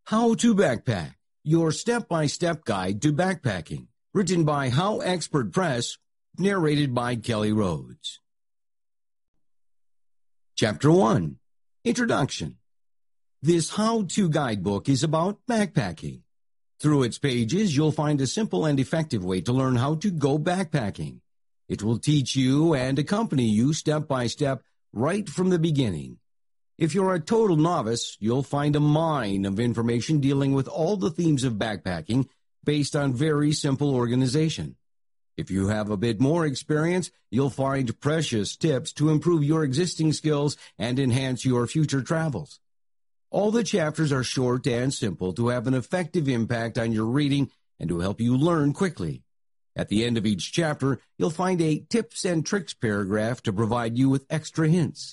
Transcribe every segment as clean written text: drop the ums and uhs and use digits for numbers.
How to Backpack, your step-by-step guide to backpacking, written by How Expert Press, narrated by Kelly Rhodes. Chapter 1, Introduction. This how-to guidebook is about backpacking. Through its pages, you'll find a simple and effective way to learn how to go backpacking. It will teach you and accompany you step by step right from the beginning. If you're a total novice, you'll find a mine of information dealing with all the themes of backpacking based on very simple organization. If you have a bit more experience, you'll find precious tips to improve your existing skills and enhance your future travels. All the chapters are short and simple to have an effective impact on your reading and to help you learn quickly. At the end of each chapter, you'll find a tips and tricks paragraph to provide you with extra hints.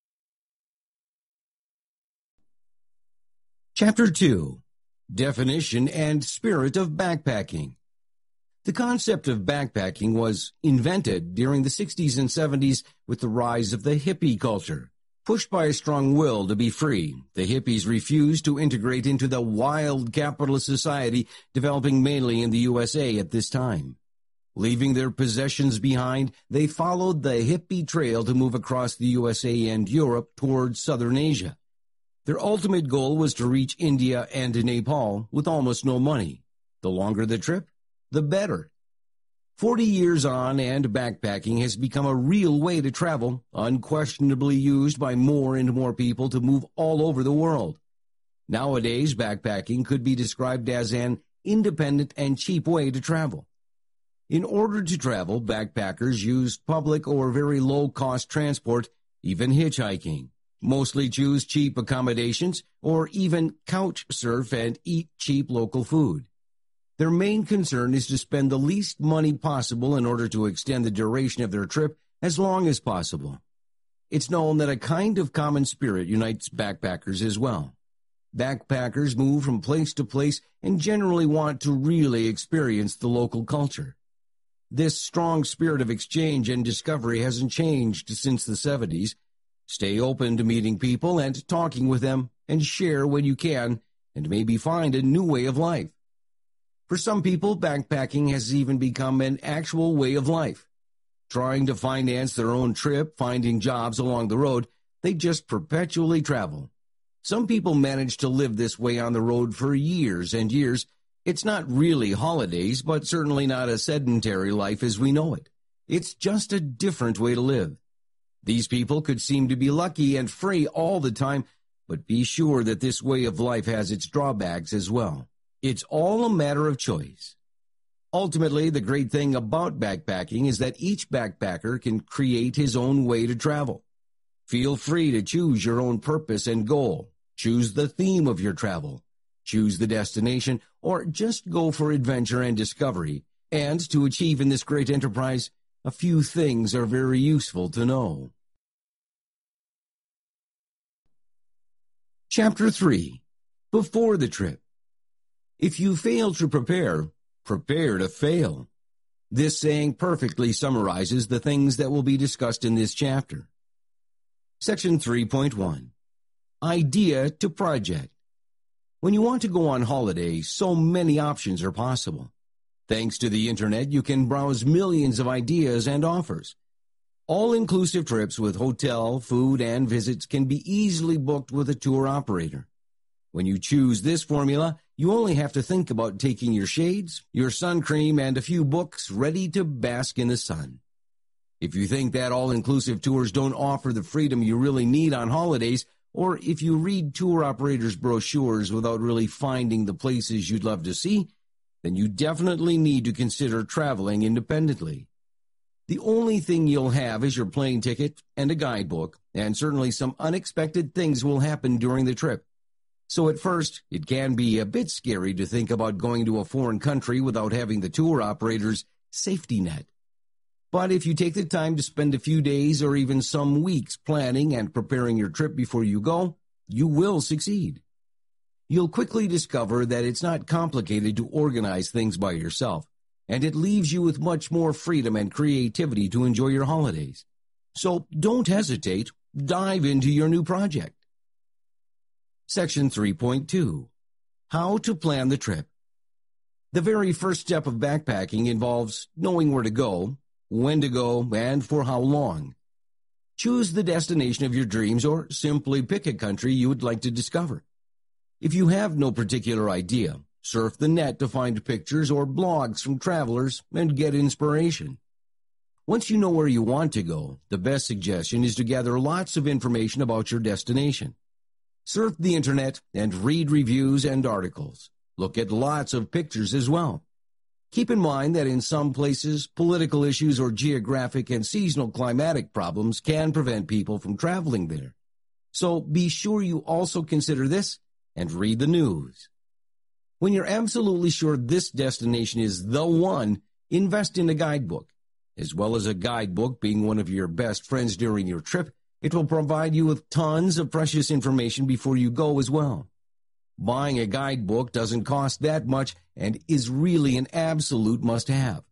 Chapter 2, Definition and Spirit of Backpacking. The concept of backpacking was invented during the 60s and 70s with the rise of the hippie culture. Pushed by a strong will to be free, the hippies refused to integrate into the wild capitalist society developing mainly in the USA at this time. Leaving their possessions behind, they followed the hippie trail to move across the USA and Europe towards southern Asia. Their ultimate goal was to reach India and Nepal with almost no money. The longer the trip, the better. 40 years on, and backpacking has become a real way to travel, unquestionably used by more and more people to move all over the world. Nowadays, backpacking could be described as an independent and cheap way to travel. In order to travel, backpackers used public or very low-cost transport, even hitchhiking. Mostly choose cheap accommodations, or even couch surf and eat cheap local food. Their main concern is to spend the least money possible in order to extend the duration of their trip as long as possible. It's known that a kind of common spirit unites backpackers as well. Backpackers move from place to place and generally want to really experience the local culture. This strong spirit of exchange and discovery hasn't changed since the 70s. Stay open to meeting people and talking with them, and share when you can, and maybe find a new way of life. For some people, backpacking has even become an actual way of life. Trying to finance their own trip, finding jobs along the road, they just perpetually travel. Some people manage to live this way on the road for years and years. It's not really holidays, but certainly not a sedentary life as we know it. It's just a different way to live. These people could seem to be lucky and free all the time, but be sure that this way of life has its drawbacks as well. It's all a matter of choice. Ultimately, the great thing about backpacking is that each backpacker can create his own way to travel. Feel free to choose your own purpose and goal. Choose the theme of your travel. Choose the destination, or just go for adventure and discovery. And to achieve in this great enterprise, a few things are very useful to know. Chapter 3, Before the Trip. If you fail to prepare, prepare to fail. This saying perfectly summarizes the things that will be discussed in this chapter. Section 3.1, Idea to Project. When you want to go on holiday, so many options are possible. Thanks to the internet, you can browse millions of ideas and offers. All-inclusive trips with hotel, food, and visits can be easily booked with a tour operator. When you choose this formula, you only have to think about taking your shades, your sun cream, and a few books ready to bask in the sun. If you think that all-inclusive tours don't offer the freedom you really need on holidays, or if you read tour operators' brochures without really finding the places you'd love to see, then you definitely need to consider traveling independently. The only thing you'll have is your plane ticket and a guidebook, and certainly some unexpected things will happen during the trip. So at first, it can be a bit scary to think about going to a foreign country without having the tour operator's safety net. But if you take the time to spend a few days or even some weeks planning and preparing your trip before you go, you will succeed. You'll quickly discover that it's not complicated to organize things by yourself, and it leaves you with much more freedom and creativity to enjoy your holidays. So don't hesitate, dive into your new project. Section 3.2, How to plan the trip. The very first step of backpacking involves knowing where to go, when to go, and for how long. Choose the destination of your dreams or simply pick a country you would like to discover. If you have no particular idea, surf the net to find pictures or blogs from travelers and get inspiration. Once you know where you want to go, the best suggestion is to gather lots of information about your destination. Surf the internet and read reviews and articles. Look at lots of pictures as well. Keep in mind that in some places, political issues or geographic and seasonal climatic problems can prevent people from traveling there. So be sure you also consider this and read the news. When you're absolutely sure this destination is the one, invest in a guidebook. As well as a guidebook being one of your best friends during your trip, it will provide you with tons of precious information before you go as well. Buying a guidebook doesn't cost that much and is really an absolute must-have.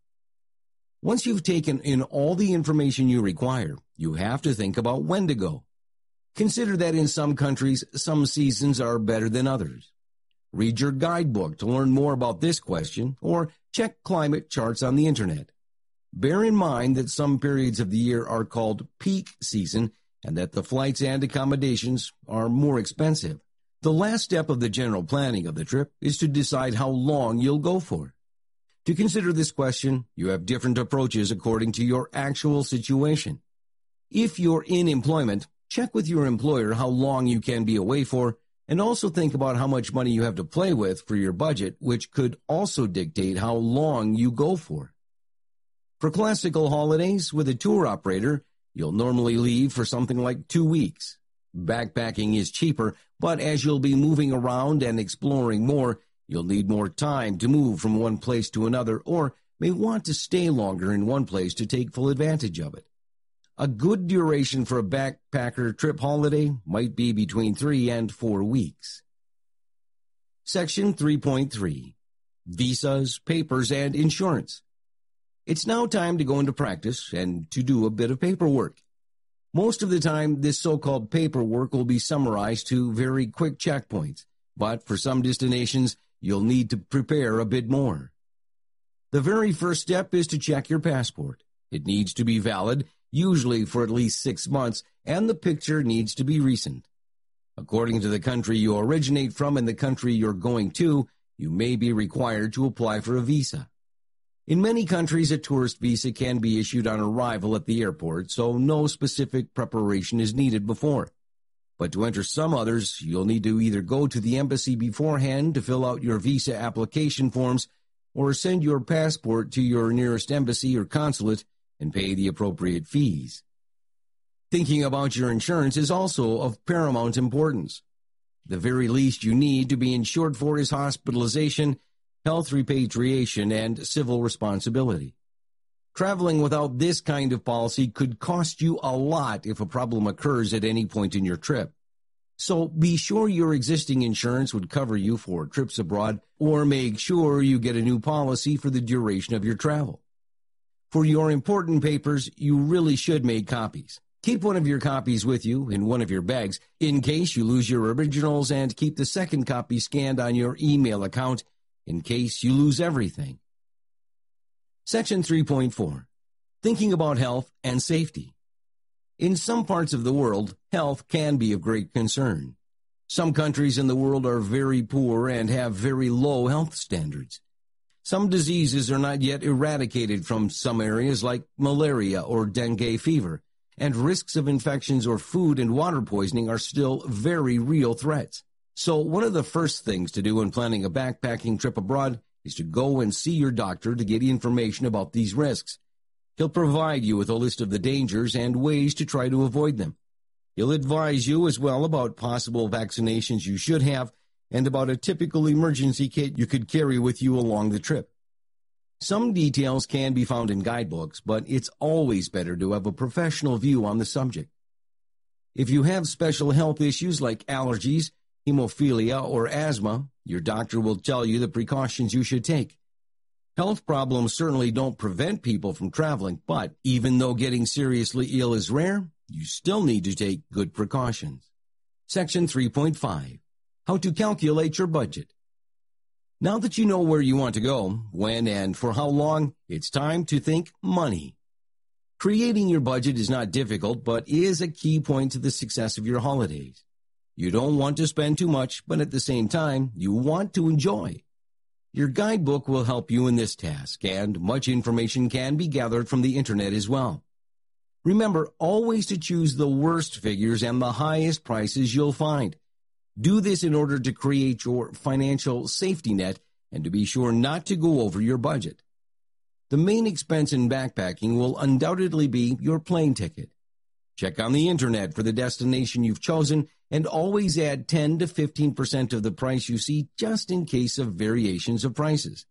Once you've taken in all the information you require, you have to think about when to go. Consider that in some countries, some seasons are better than others. Read your guidebook to learn more about this question, or check climate charts on the internet. Bear in mind that some periods of the year are called peak season and that the flights and accommodations are more expensive. The last step of the general planning of the trip is to decide how long you'll go for. To consider this question, you have different approaches according to your actual situation. If you're in employment, check with your employer how long you can be away for, and also think about how much money you have to play with for your budget, which could also dictate how long you go for. For classical holidays with a tour operator, you'll normally leave for something like 2 weeks. Backpacking is cheaper, but as you'll be moving around and exploring more, you'll need more time to move from one place to another or may want to stay longer in one place to take full advantage of it. A good duration for a backpacker trip holiday might be between 3 and 4 weeks. Section 3.3. Visas, Papers, and Insurance. It's now time to go into practice and to do a bit of paperwork. Most of the time, this so-called paperwork will be summarized to very quick checkpoints, but for some destinations, you'll need to prepare a bit more. The very first step is to check your passport. It needs to be valid, usually for at least 6 months, and the picture needs to be recent. According to the country you originate from and the country you're going to, you may be required to apply for a visa. In many countries, a tourist visa can be issued on arrival at the airport, so no specific preparation is needed before. But to enter some others, you'll need to either go to the embassy beforehand to fill out your visa application forms or send your passport to your nearest embassy or consulate and pay the appropriate fees. Thinking about your insurance is also of paramount importance. The very least you need to be insured for is hospitalization, health repatriation, and civil responsibility. Traveling without this kind of policy could cost you a lot if a problem occurs at any point in your trip. So be sure your existing insurance would cover you for trips abroad, or make sure you get a new policy for the duration of your travel. For your important papers, you really should make copies. Keep one of your copies with you in one of your bags in case you lose your originals, and keep the second copy scanned on your email account in case you lose everything. Section 3.4. Thinking about health and safety. In some parts of the world, health can be of great concern. Some countries in the world are very poor and have very low health standards. Some diseases are not yet eradicated from some areas, like malaria or dengue fever, and risks of infections or food and water poisoning are still very real threats. So one of the first things to do when planning a backpacking trip abroad is to go and see your doctor to get information about these risks. He'll provide you with a list of the dangers and ways to try to avoid them. He'll advise you as well about possible vaccinations you should have and about a typical emergency kit you could carry with you along the trip. Some details can be found in guidebooks, but it's always better to have a professional view on the subject. If you have special health issues like allergies, hemophilia, or asthma, your doctor will tell you the precautions you should take. Health problems certainly don't prevent people from traveling, but even though getting seriously ill is rare, you still need to take good precautions. Section 3.5. How to calculate your budget. Now that you know where you want to go, when and for how long, it's time to think money. Creating your budget is not difficult, but is a key point to the success of your holidays. You don't want to spend too much, but at the same time, you want to enjoy. Your guidebook will help you in this task, and much information can be gathered from the internet as well. Remember always to choose the worst figures and the highest prices you'll find. Do this in order to create your financial safety net and to be sure not to go over your budget. The main expense in backpacking will undoubtedly be your plane ticket. Check on the internet for the destination you've chosen and always add 10 to 15% of the price you see just in case of variations of prices.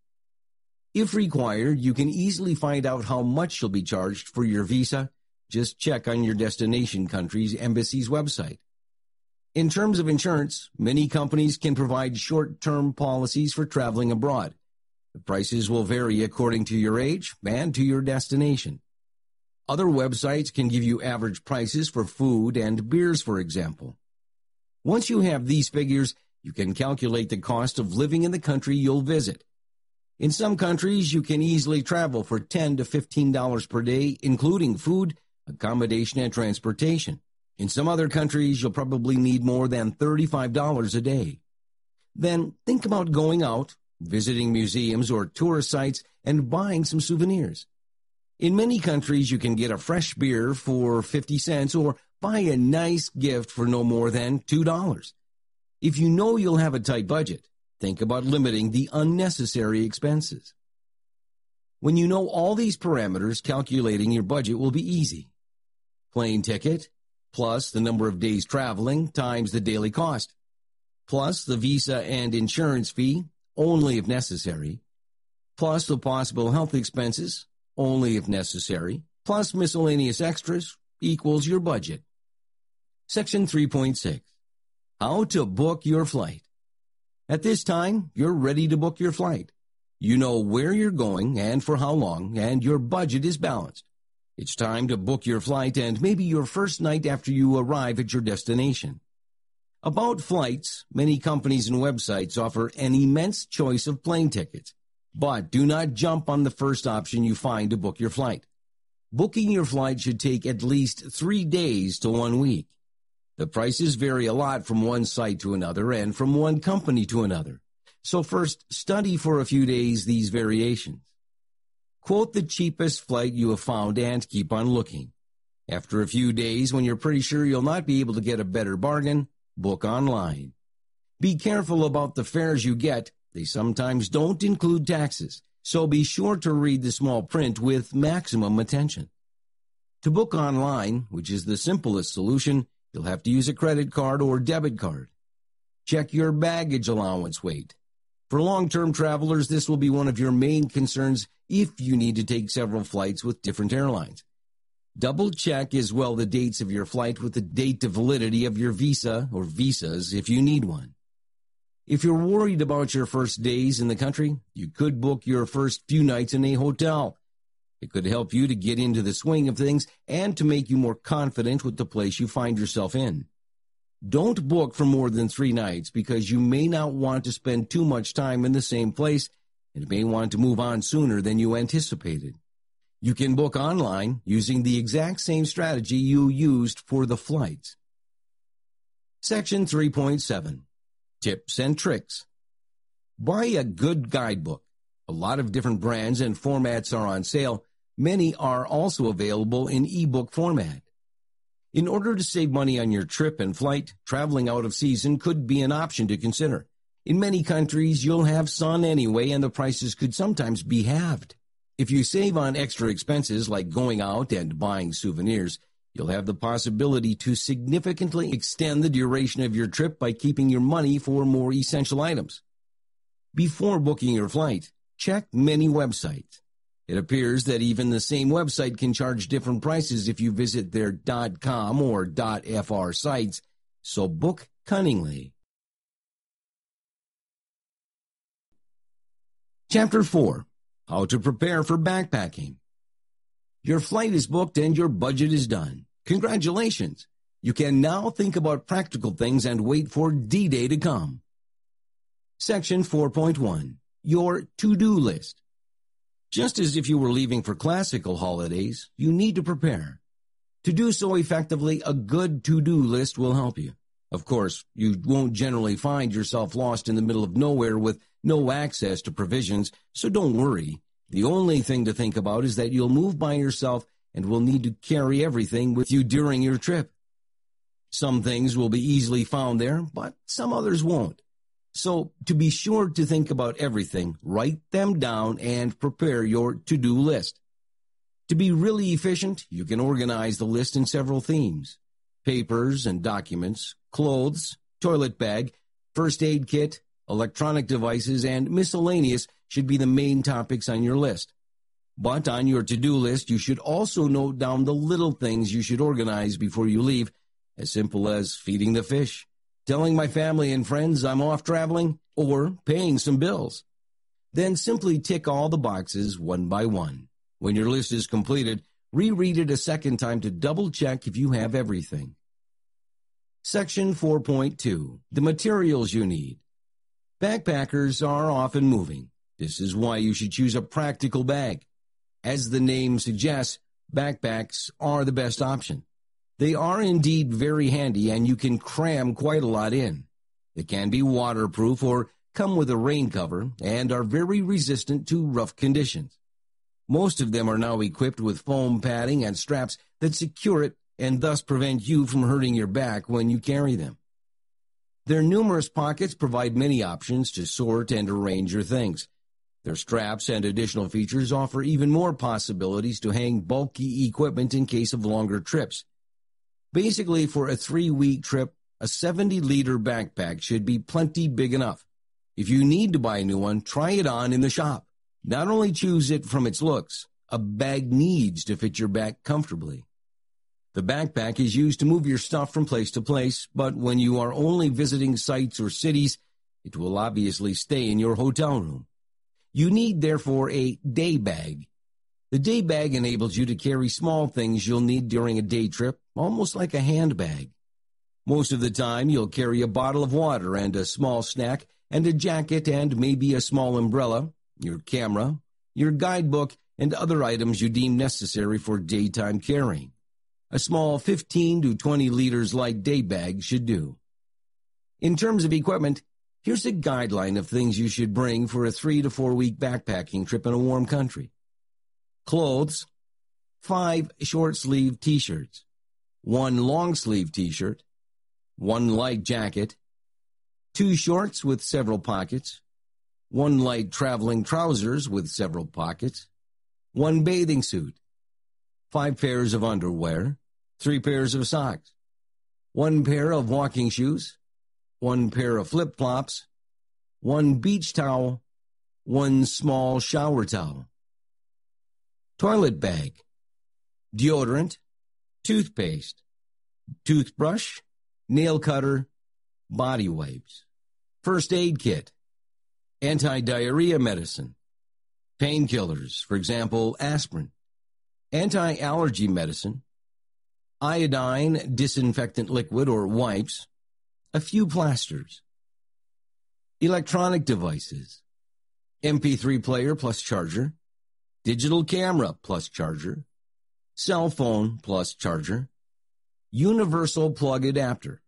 If required, you can easily find out how much you'll be charged for your visa. Just check on your destination country's embassy's website. In terms of insurance, many companies can provide short-term policies for traveling abroad. The prices will vary according to your age and to your destination. Other websites can give you average prices for food and beers, for example. Once you have these figures, you can calculate the cost of living in the country you'll visit. In some countries, you can easily travel for $10 to $15 per day, including food, accommodation, and transportation. In some other countries, you'll probably need more than $35 a day. Then think about going out, visiting museums or tourist sites, and buying some souvenirs. In many countries, you can get a fresh beer for 50 cents or buy a nice gift for no more than $2. If you know you'll have a tight budget, think about limiting the unnecessary expenses. When you know all these parameters, calculating your budget will be easy. Plane ticket, plus the number of days traveling times the daily cost, plus the visa and insurance fee, only if necessary, plus the possible health expenses, only if necessary, plus miscellaneous extras, equals your budget. Section 3.6. How to book your flight. At this time, you're ready to book your flight. You know where you're going and for how long, and your budget is balanced. It's time to book your flight and maybe your first night after you arrive at your destination. About flights, many companies and websites offer an immense choice of plane tickets, but do not jump on the first option you find to book your flight. Booking your flight should take at least 3 days to 1 week. The prices vary a lot from one site to another and from one company to another. So first, study for a few days these variations. Quote the cheapest flight you have found and keep on looking. After a few days, when you're pretty sure you'll not be able to get a better bargain, book online. Be careful about the fares you get. They sometimes don't include taxes, so be sure to read the small print with maximum attention. To book online, which is the simplest solution, you'll have to use a credit card or debit card. Check your baggage allowance weight. For long-term travelers, this will be one of your main concerns if you need to take several flights with different airlines. Double-check as well the dates of your flight with the date of validity of your visa or visas if you need one. If you're worried about your first days in the country, you could book your first few nights in a hotel. It could help you to get into the swing of things and to make you more confident with the place you find yourself in. Don't book for more than 3 nights because you may not want to spend too much time in the same place and may want to move on sooner than you anticipated. You can book online using the exact same strategy you used for the flights. Section 3.7. Tips and tricks. Buy a good guidebook. A lot of different brands and formats are on sale. Many are also available in ebook format. In order to save money on your trip and flight, traveling out of season could be an option to consider. In many countries, you'll have sun anyway, and the prices could sometimes be halved. If you save on extra expenses like going out and buying souvenirs, you'll have the possibility to significantly extend the duration of your trip by keeping your money for more essential items. Before booking your flight, check many websites. It appears that even the same website can charge different prices if you visit their .com or .fr sites, so book cunningly. Chapter 4. How to prepare for backpacking. Your flight is booked and your budget is done. Congratulations! You can now think about practical things and wait for D-Day to come. Section 4.1. Your to-do list. Just as if you were leaving for classical holidays, you need to prepare. To do so effectively, a good to-do list will help you. Of course, you won't generally find yourself lost in the middle of nowhere with no access to provisions, so don't worry. The only thing to think about is that you'll move by yourself and will need to carry everything with you during your trip. Some things will be easily found there, but some others won't. So, to be sure to think about everything, write them down and prepare your to-do list. To be really efficient, you can organize the list in several themes. Papers and documents, clothes, toilet bag, first aid kit, electronic devices, and miscellaneous should be the main topics on your list. But on your to-do list, you should also note down the little things you should organize before you leave, as simple as feeding the fish, telling my family and friends I'm off traveling, or paying some bills. Then simply tick all the boxes one by one. When your list is completed, reread it a second time to double-check if you have everything. Section 4.2. The materials you need. Backpackers are often moving. This is why you should choose a practical bag. As the name suggests, backpacks are the best option. They are indeed very handy, and you can cram quite a lot in. They can be waterproof or come with a rain cover and are very resistant to rough conditions. Most of them are now equipped with foam padding and straps that secure it and thus prevent you from hurting your back when you carry them. Their numerous pockets provide many options to sort and arrange your things. Their straps and additional features offer even more possibilities to hang bulky equipment in case of longer trips. Basically, for a 3-week trip, a 70-liter backpack should be plenty big enough. If you need to buy a new one, try it on in the shop. Not only choose it from its looks, a bag needs to fit your back comfortably. The backpack is used to move your stuff from place to place, but when you are only visiting sites or cities, it will obviously stay in your hotel room. You need, therefore, a day bag. The day bag enables you to carry small things you'll need during a day trip, almost like a handbag. Most of the time, you'll carry a bottle of water and a small snack and a jacket and maybe a small umbrella, your camera, your guidebook, and other items you deem necessary for daytime carrying. A small 15 to 20 liters light day bag should do. In terms of equipment, here's a guideline of things you should bring for a 3 to 4 week backpacking trip in a warm country. Clothes: 5 short-sleeve t-shirts, 1 long-sleeve t-shirt, 1 light jacket, 2 shorts with several pockets, 1 light traveling trousers with several pockets, 1 bathing suit, 5 pairs of underwear, 3 pairs of socks, 1 pair of walking shoes, 1 pair of flip-flops, 1 beach towel, 1 small shower towel. Toilet bag: deodorant, toothpaste, toothbrush, nail cutter, body wipes. First aid kit: anti-diarrhea medicine, painkillers, for example, aspirin, anti-allergy medicine, iodine disinfectant liquid or wipes, a few plasters. Electronic devices: MP3 player plus charger, digital camera plus charger, cell phone plus charger, universal plug adapter,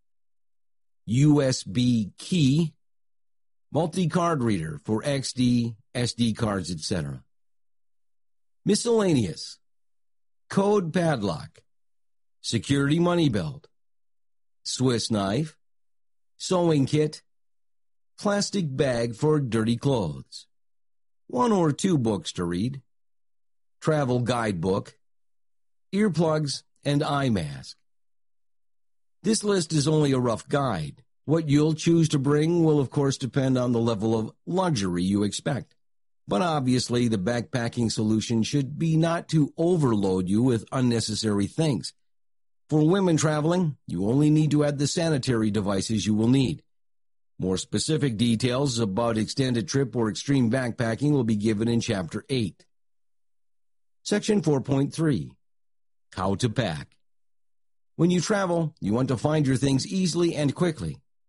USB key, multi-card reader for XD, SD cards, etc. Miscellaneous: code padlock, security money belt, Swiss knife, sewing kit, plastic bag for dirty clothes, 1 or 2 books to read, travel guidebook, earplugs, and eye mask. This list is only a rough guide. What you'll choose to bring will of course depend on the level of luxury you expect. But obviously the backpacking solution should be not to overload you with unnecessary things. For women traveling, you only need to add the sanitary devices you will need. More specific details about extended trip or extreme backpacking will be given in Chapter 8. Section 4.3. How to pack. When you travel, you want to find your things easily and quickly.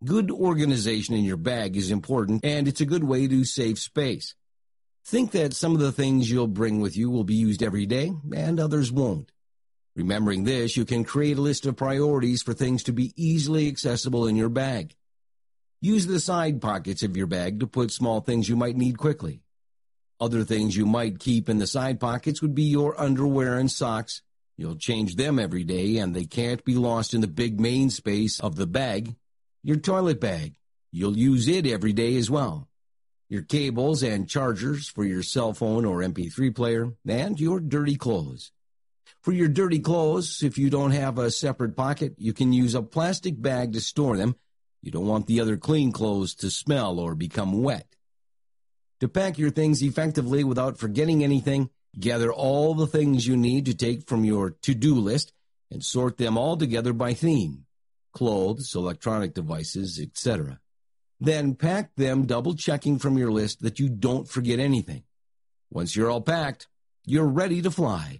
Good organization in your bag is important, and it's a good way to save space. Think that some of the things you'll bring with you will be used every day, and others won't. Remembering this, you can create a list of priorities for things to be easily accessible in your bag. Use the side pockets of your bag to put small things you might need quickly. Other things you might keep in the side pockets would be your underwear and socks. You'll change them every day, and they can't be lost in the big main space of the bag. Your toilet bag. You'll use it every day as well. Your cables and chargers for your cell phone or MP3 player, and your dirty clothes. For your dirty clothes, if you don't have a separate pocket, you can use a plastic bag to store them. You don't want the other clean clothes to smell or become wet. To pack your things effectively without forgetting anything, gather all the things you need to take from your to-do list and sort them all together by theme: clothes, electronic devices, etc. Then pack them, double-checking from your list that you don't forget anything. Once you're all packed, you're ready to fly.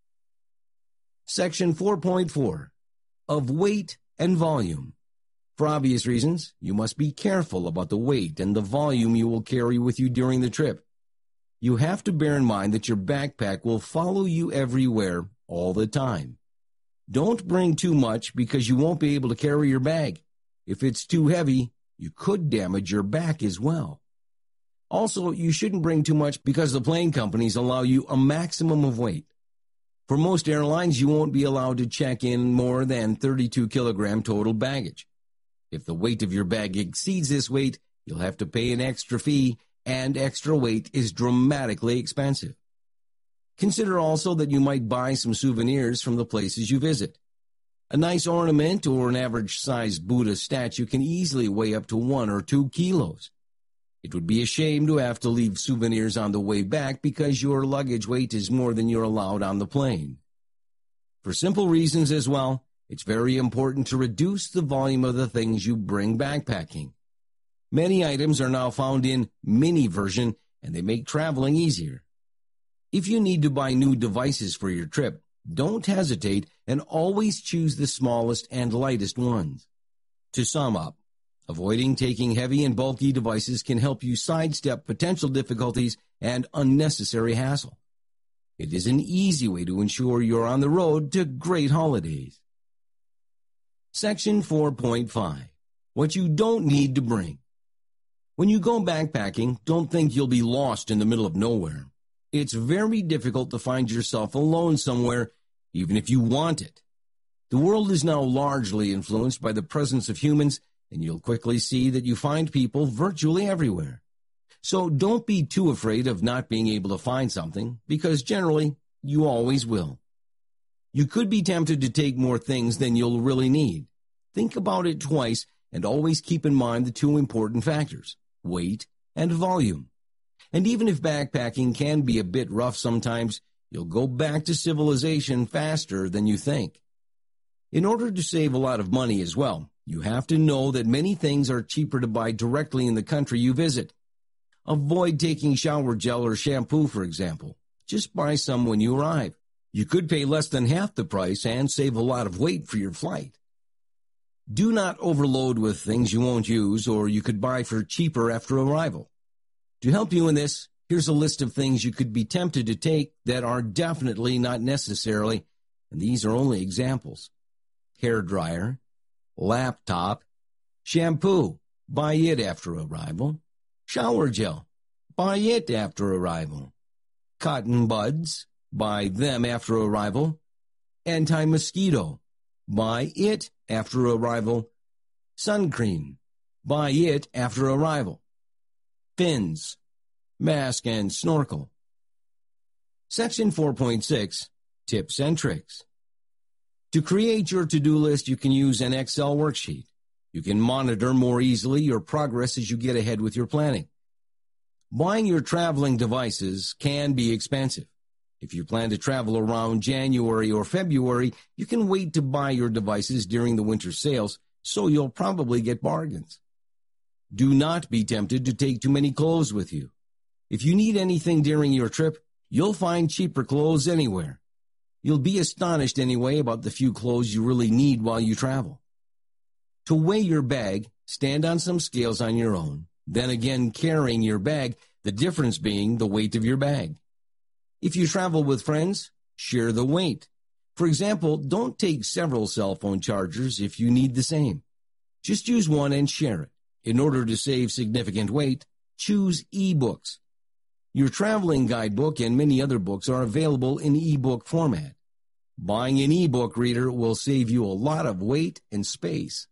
Section 4.4 of Weight and Volume. For obvious reasons, you must be careful about the weight and the volume you will carry with you during the trip. You have to bear in mind that your backpack will follow you everywhere all the time. Don't bring too much because you won't be able to carry your bag. If it's too heavy, you could damage your back as well. Also, you shouldn't bring too much because the plane companies allow you a maximum of weight. For most airlines, you won't be allowed to check in more than 32 kilogram total baggage. If the weight of your bag exceeds this weight, you'll have to pay an extra fee, and extra weight is dramatically expensive. Consider also that you might buy some souvenirs from the places you visit. A nice ornament or an average-sized Buddha statue can easily weigh up to 1 or 2 kilos. It would be a shame to have to leave souvenirs on the way back because your luggage weight is more than you're allowed on the plane. For simple reasons as well, it's very important to reduce the volume of the things you bring backpacking. Many items are now found in mini version, and they make traveling easier. If you need to buy new devices for your trip, don't hesitate and always choose the smallest and lightest ones. To sum up, avoiding taking heavy and bulky devices can help you sidestep potential difficulties and unnecessary hassle. It is an easy way to ensure you're on the road to great holidays. Section 4.5. What you don't need to bring. When you go backpacking, don't think you'll be lost in the middle of nowhere. It's very difficult to find yourself alone somewhere, even if you want it. The world is now largely influenced by the presence of humans, and you'll quickly see that you find people virtually everywhere. So don't be too afraid of not being able to find something, because generally, you always will. You could be tempted to take more things than you'll really need. Think about it twice, and always keep in mind the two important factors: weight and volume. And even if backpacking can be a bit rough sometimes, you'll go back to civilization faster than you think. In order to save a lot of money as well, you have to know that many things are cheaper to buy directly in the country you visit. Avoid taking shower gel or shampoo, for example. Just buy some when you arrive. You could pay less than half the price and save a lot of weight for your flight. Do not overload with things you won't use or you could buy for cheaper after arrival. To help you in this, here's a list of things you could be tempted to take that are definitely not necessarily, and these are only examples. Hair dryer, laptop, shampoo, buy it after arrival. Shower gel, buy it after arrival. Cotton buds, buy them after arrival. Anti-mosquito, buy it after arrival. Sun cream, buy it after arrival. Fins, mask and snorkel. Section 4.6, Tips and Tricks. To create your to-do list, you can use an Excel worksheet. You can monitor more easily your progress as you get ahead with your planning. Buying your traveling devices can be expensive. If you plan to travel around January or February, you can wait to buy your devices during the winter sales, so you'll probably get bargains. Do not be tempted to take too many clothes with you. If you need anything during your trip, you'll find cheaper clothes anywhere. You'll be astonished anyway about the few clothes you really need while you travel. To weigh your bag, stand on some scales on your own, then again carrying your bag, the difference being the weight of your bag. If you travel with friends, share the weight. For example, don't take several cell phone chargers if you need the same. Just use one and share it. In order to save significant weight, choose e-books. Your traveling guidebook and many other books are available in e-book format. Buying an e-book reader will save you a lot of weight and space.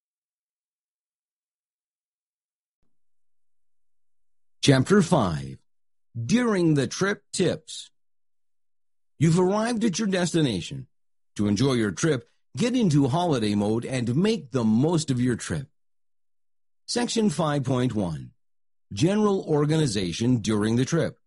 Chapter 5. During the Trip Tips. You've arrived at your destination. To enjoy your trip, get into holiday mode and make the most of your trip. Section 5.1. General organization during the trip.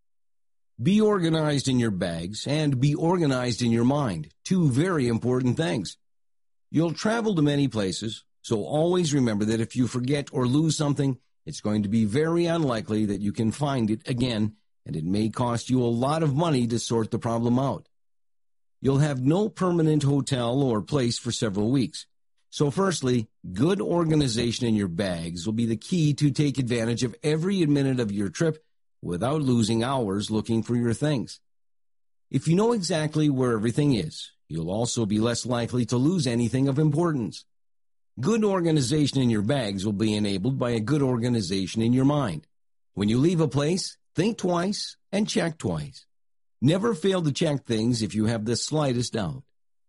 Be organized in your bags and be organized in your mind, two very important things. You'll travel to many places, so always remember that if you forget or lose something, it's going to be very unlikely that you can find it again, and it may cost you a lot of money to sort the problem out. You'll have no permanent hotel or place for several weeks. So firstly, good organization in your bags will be the key to take advantage of every minute of your trip without losing hours looking for your things. If you know exactly where everything is, you'll also be less likely to lose anything of importance. Good organization in your bags will be enabled by a good organization in your mind. When you leave a place, think twice and check twice. Never fail to check things if you have the slightest doubt.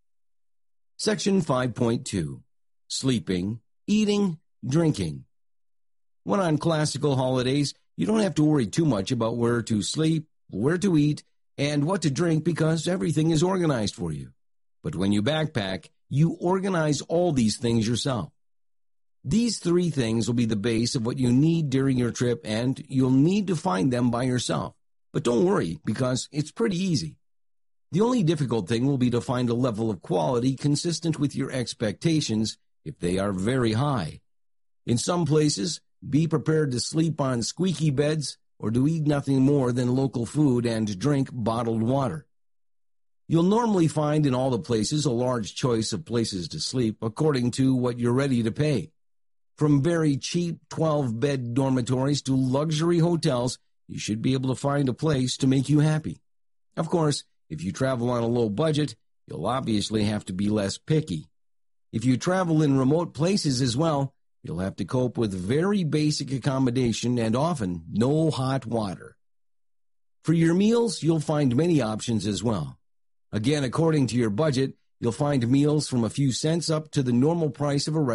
Section 5.2. Sleeping, eating, drinking. When on classical holidays, you don't have to worry too much about where to sleep, where to eat, and what to drink because everything is organized for you. But when you backpack, you organize all these things yourself. These three things will be the base of what you need during your trip, and you'll need to find them by yourself. But don't worry, because it's pretty easy. The only difficult thing will be to find a level of quality consistent with your expectations if they are very high. In some places, be prepared to sleep on squeaky beds or to eat nothing more than local food and drink bottled water. You'll normally find in all the places a large choice of places to sleep according to what you're ready to pay. From very cheap 12-bed dormitories to luxury hotels, you should be able to find a place to make you happy. Of course, if you travel on a low budget, you'll obviously have to be less picky. If you travel in remote places as well, you'll have to cope with very basic accommodation and often no hot water. For your meals, you'll find many options as well. Again, according to your budget, you'll find meals from a few cents up to the normal price of a restaurant.